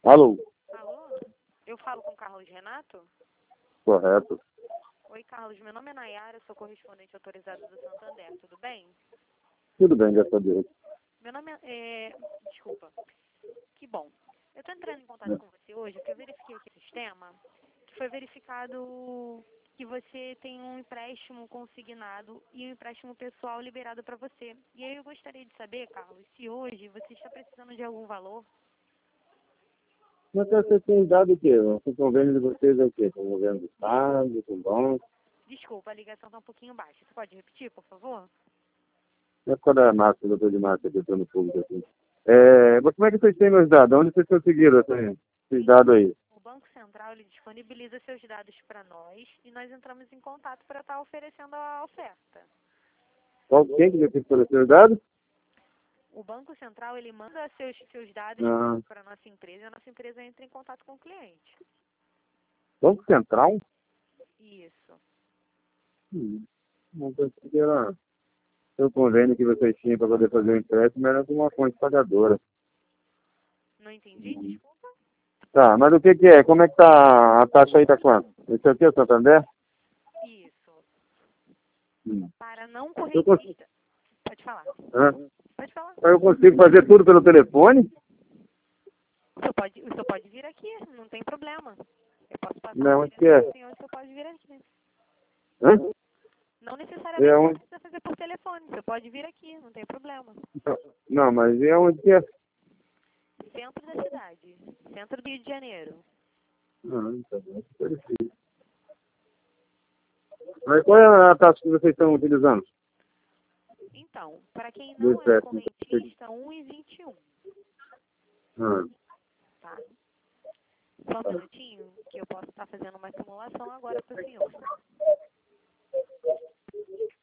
Alô? Alô? Eu falo com o Carlos Renato? Correto. Oi, Carlos. Meu nome é Nayara, sou correspondente autorizado do Santander. Tudo bem? Tudo bem, graças a Deus. Meu nome Desculpa. Que bom. Eu estou entrando em contato com você hoje porque eu verifiquei aqui no sistema que foi verificado que você tem um empréstimo consignado e um empréstimo pessoal liberado para você. E aí eu gostaria de saber, Carlos, se hoje você está precisando de algum valor. Mas você tem dado o quê? O convênio de vocês é o quê? Com o governo do Estado, com o banco? Desculpa, a ligação está um pouquinho baixa. Você pode repetir, por favor? Não é por causa da massa, doutor de massa, que eu estou no público aqui. Mas como é que vocês têm meus dados? Onde vocês conseguiram esses dados aí? O Banco Central ele disponibiliza seus dados para nós e nós entramos em contato para estar oferecendo a oferta. Quem que já fez os dados? O Banco Central ele manda seus dados Ah, para a nossa empresa e a nossa empresa entra em contato com o cliente. Banco Central? Isso. Não conseguiram. O convênio que vocês tinham para poder fazer o empréstimo era com uma fonte pagadora. Não entendi, desculpa. Tá, mas o que que é? Como é que tá a taxa aí, tá quanto? Esse aqui é o Santander? Isso. Hum. Para não correr Eu consigo, risco. Pode falar. hã? Pode falar. Eu consigo fazer tudo pelo telefone? O senhor pode vir aqui, não tem problema. Eu posso passar Não, o onde que endereço é? do senhor, o senhor pode vir aqui. Hã? Não É necessariamente você onde? precisa fazer por telefone, você pode vir aqui, não tem problema. Não, mas é onde que é? Centro da cidade, centro do Rio de Janeiro. Não, tá bom. Perfeito. Mas qual é a taxa que vocês estão utilizando? Então, para quem Do não é empréstimo? correntista, 1,21, Ah, tá? Só um minutinho que eu posso estar fazendo uma simulação agora para o senhor.